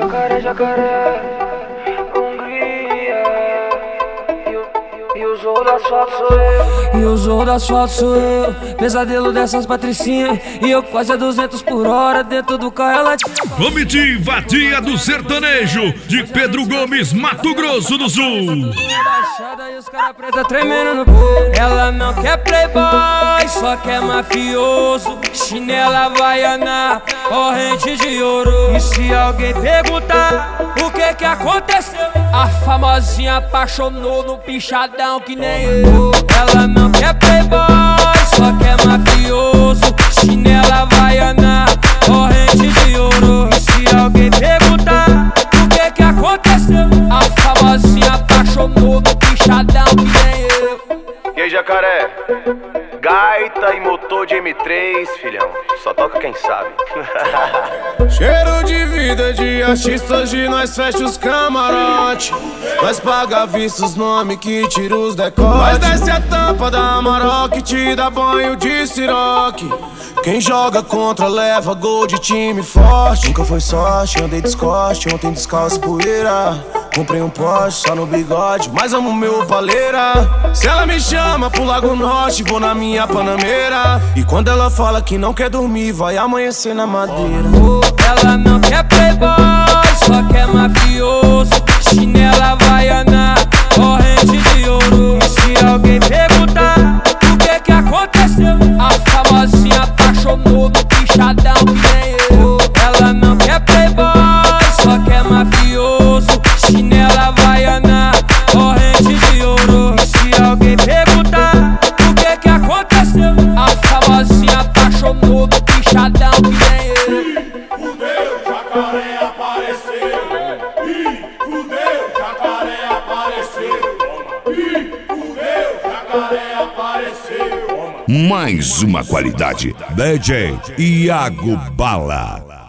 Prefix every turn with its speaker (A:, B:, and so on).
A: Jacaré, jacaré, Hungria. E o zorro do asfalto sou eu.
B: E o zorro do asfalto sou eu. Pesadelo dessas patricinhas. E eu quase a 200 por hora dentro do carro ela.
C: Comitiva Dia do Sertanejo de Pedro Gomes, Mato Grosso do Sul.
B: E os cara preta tremendo no peito. Ela não quer playboy, só quer mafioso. Chinela havaiana, corrente de ouro. E se alguém perguntar o que aconteceu, a famosinha apaixonou no pichadão que nem eu. Ela não quer playboy, só quer mafioso. Chinela havaiana, corrente de ouro. E se alguém perguntar o que aconteceu, a famosinha apaixonou no pichadão que nem eu.
D: E aí, jacaré? Gaita e motor de M3, filhão. Só toca quem sabe.
E: Cheiro de vida de artista, hoje nós fecha os camarote. Nós paga vista os nomes que tira os decotes. Nós desce a tampa da Amarok e te dá banho de siroque. Quem joga contra leva gol de time forte. Nunca foi sorte, andei descoste, ontem descalço poeira. Comprei um Porsche só no bigode, mas amo meu paleira. Se ela me chama pro Lago Norte, vou na minha Panameira. E quando ela fala que não quer dormir, vai amanhecer na madeira.
B: Ela não quer playboy, só quer mafioso. Chinela havaiana, corrente de ouro. E se alguém perguntar o que aconteceu, a famosinha apaixonou no pichadão que nem eu. Ela não quer playboy, só quer mafioso. Chinela havaiana, corrente de ouro. E se alguém perguntar o que aconteceu, a famosinha apaixonou no pichadão que nem eu.
F: Fudeu, jacaré apareceu. Fudeu, jacaré apareceu. Fudeu, jacaré apareceu.
C: Mais uma qualidade. DJ Iago Bala.